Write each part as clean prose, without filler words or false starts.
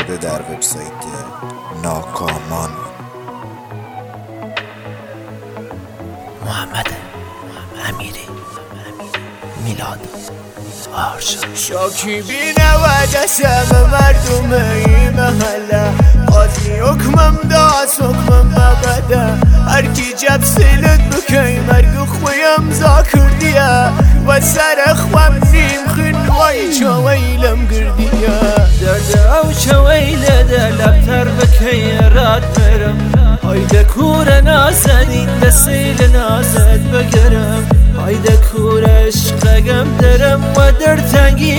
شده در وبسایت ناکامان. محمد امیری، میلاد آرشا. شاکی بینود اسم مردم این محله، قاضی حکمم داست حکمم مبده. هرکی جب سیلت بکی مرگ خویم زاکر دیه، و سر خوام نیم خنوای چویلم گردیه. درد او چویله ده لبتر بکی راد برم، هایده کور نازنین ده سیل نازد بگرم. هایده کور عشقگم درم و در تنگی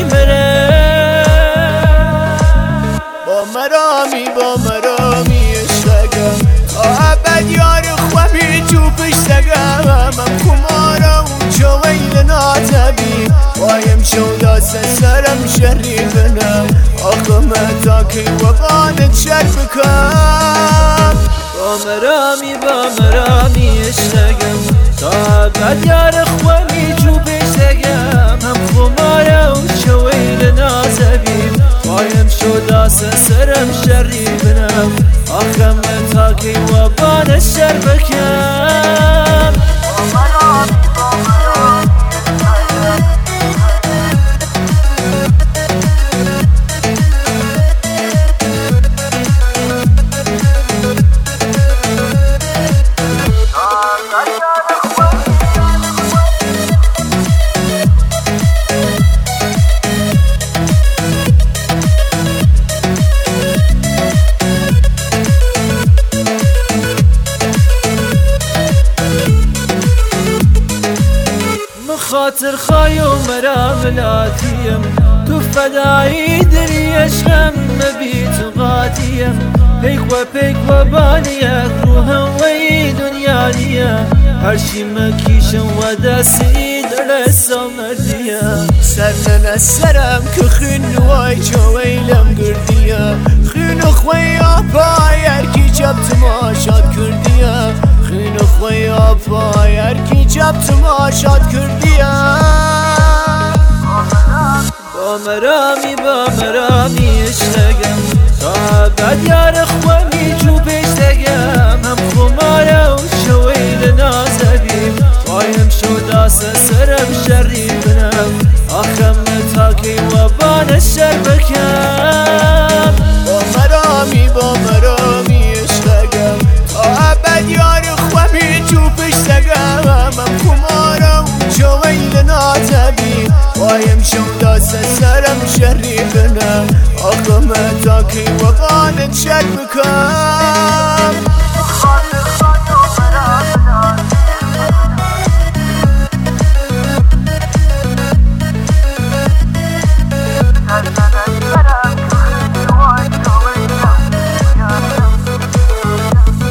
مرم. با مرامی عشقگم تا ابد یار خوامی چوبش سگم. هم خمارم چویل ناتبی وایم شوداس سرم شریفنم. آخم تاکی و بانت شر بکم. با مرامی عشقگم تا ابد یار خوامی چوبش سگم. هم خمارم چویل ناتبی وایم شوداس سرم شریفنم. آخم تاکی و بانت شر بکم. خاطر خای و مراملاتیم، تو فدایی دری عشقم مبی تو قاتیم. پیک و بانیک روحم وی دنیا نیم، هرشی مکیشم و دستی درسا مردیم. سرمن سرم که خنوای چویلم گردیم. خین خوی آپای هرکی جب تماشاد کردیم. خین خوی آپای هرکی جب تماشاد کردیم. با مرامی عشقگم تا ابد یار خوامی چوبش سگم. هم خماره و شویل نازبیم وایم شوداس سرم شریفنم. آخم تاکی و بانت شر بکم. با مرامی عشقگم تا ابد یار خوامی چوبش سگم. هم خماره و شویل نازبیم وایم شوداس سرم شریفنم. آخم تاکی و بانت شر بکم.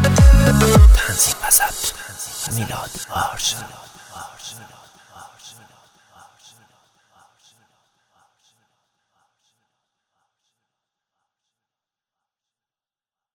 تنظیم میلاد آرشا.